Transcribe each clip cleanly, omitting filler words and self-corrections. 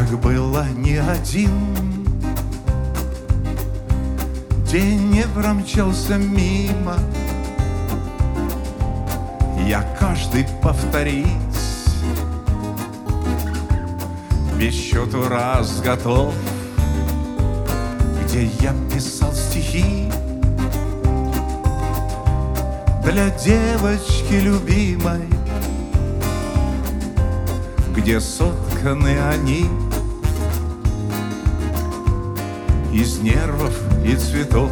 было ни один день не промчался мимо. Я каждый повторить без счету раз готов, где я писал стихи для девочки любимой, где сотканы они из нервов и цветов.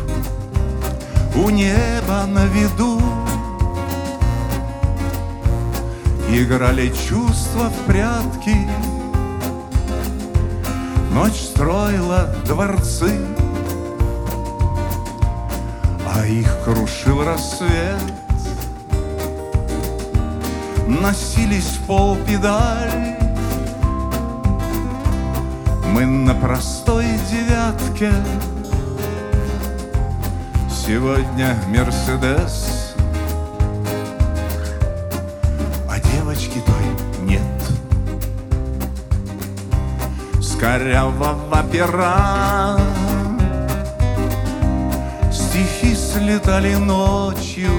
У неба на виду играли чувства в прятки. Ночь строила дворцы, а их крушил рассвет. Носились в полпедаль мы на простой девятке. Сегодня Мерседес, а девочки той нет. С корявого пера стихи слетали ночью.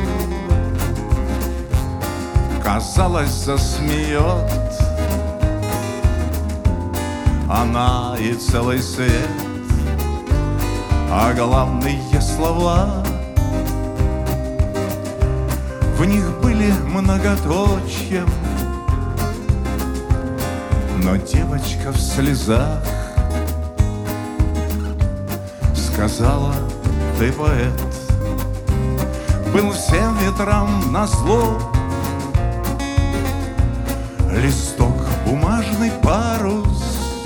Казалось, засмеет она и целый свет. А главные слова в них были многоточием. Но девочка в слезах сказала: ты поэт. Был всем ветрам назло листок, бумажный парус.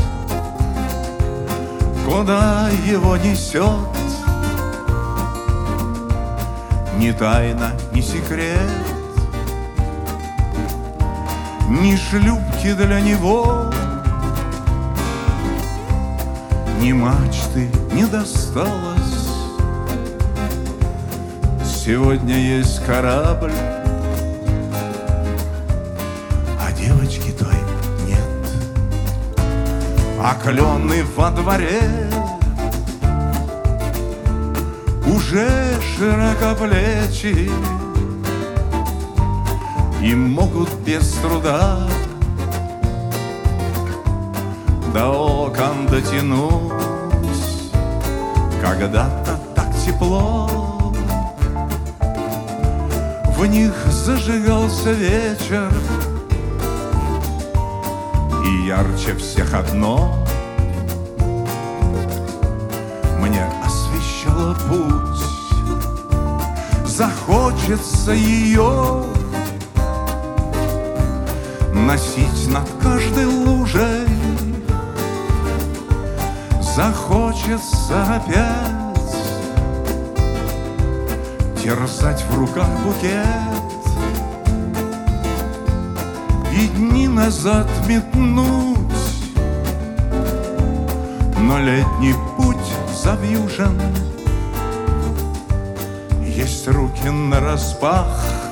Куда его несет, ни тайна, ни секрет, ни шлюпки для него, ни мачты не досталось. Сегодня есть корабль, а девочки той нет. А клены во дворе уже широкоплечи и могут без труда до окон дотянуть. Когда-то так тепло в них зажигался вечер, и ярче всех одно мне освещало путь. Захочется ее носить над каждой лужей, захочется опять терзать в руках букет и дни назад метнуть. Но летний путь завьюжен, есть руки нараспах,